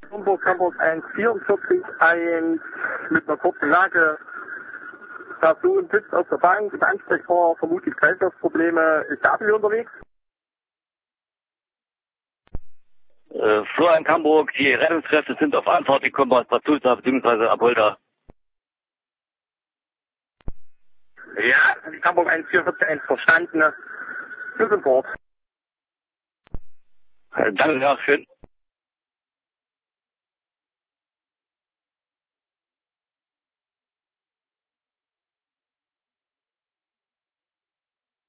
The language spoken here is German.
Hamburg 144, mit einer kurzen Lage. Person sitzt auf der Bank, ist ansprechbar, vermutlich Kreislaufprobleme. Ist der Abel unterwegs? Flor in Hamburg, die Rettungskräfte sind auf Anfahrt, die kommen aus Bad Sulza bzw. Apolda. Ja, die Hamburg 144 verstanden. Wir sind dort. Danke, ja, schön.